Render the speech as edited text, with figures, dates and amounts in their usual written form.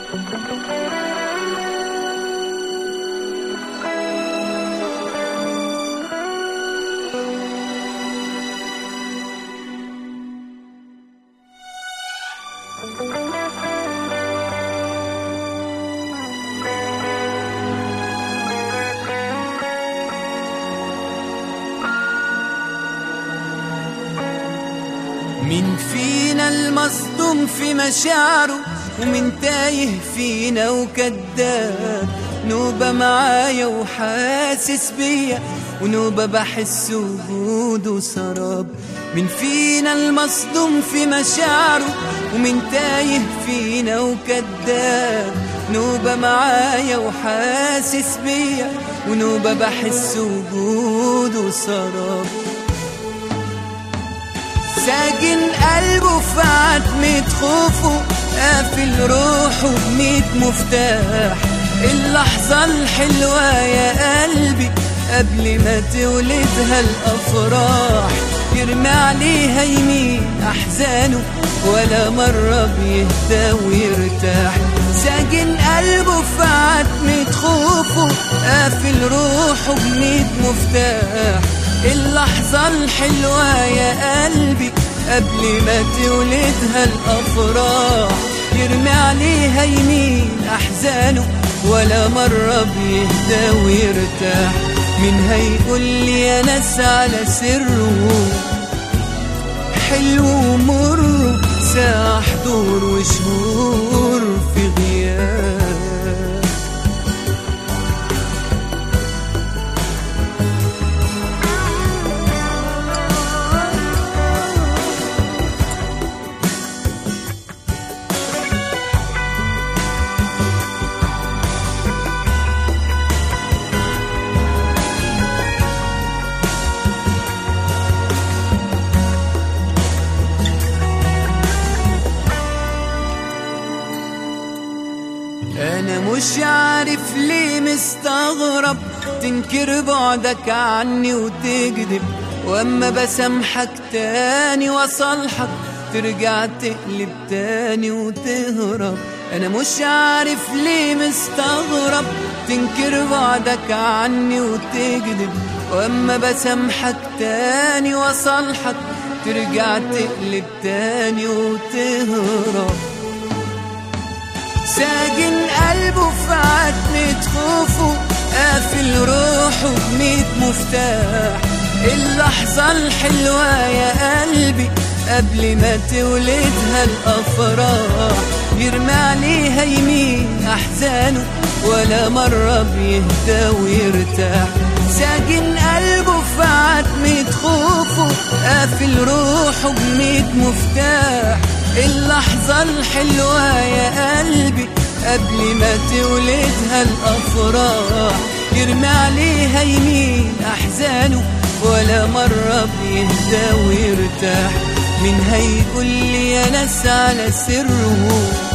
مين فينا المصدوم في مشاعره ومين تايه فينا وكداب؟ نوبة معايا وحاسس بيا ونوبة بحس وجوده سراب. مين فينا المصدوم في مشاعره ومين تايه فينا وكداب؟ نوبة معايا وحاسس بيا ونوبة بحس وجوده سراب. ساجن قلبه في عتمة خوفه، قافل روحه ب100 مفتاح. اللحظة الحلوة يا قلبي قبل ما تولدها الأفراح، يرمي عليها يمين أحزانه ولا مرة بيهدى ويرتاح. ساجن قلبه في عتمة خوفه، قافل روحه ب100 مفتاح. اللحظة الحلوة يا قلبي قبل ما تولدها الأفراح، يرمي عليها يمين أحزانه ولا مرة بيهدى ويرتاح. مين هيقول لي يا ناس على سره حلو ومر، ساعة حضور وشهور في غياب. أنا مش عارف ليه مستغرب تنكر بعدك عني وتكذب، وأما بسامحك تاني وصالحك ترجع تقلب تاني وتهرب. أنا مش عارف ليه مستغرب تنكر بعدك عني وتكذب، وأما بسامحك تاني وصالحك ترجع تقلب تاني وتهرب. ساجن قلبه في عتمة خوفه، قافل روحه ب100 مفتاح. اللحظة الحلوة يا قلبي قبل ما تولدها الأفراح، يرمي عليها يمين أحزانه ولا مرة بيهدى ويرتاح. ساجن قلبه في عتمة خوفه، قافل روحه ب100 مفتاح. اللحظة الحلوة يا قلبي قبل ما تولدها الأفراح، يرمي عليها يمين أحزانه ولا مرة بيهدى ويرتاح. مين هيقول لي يا ناس على سره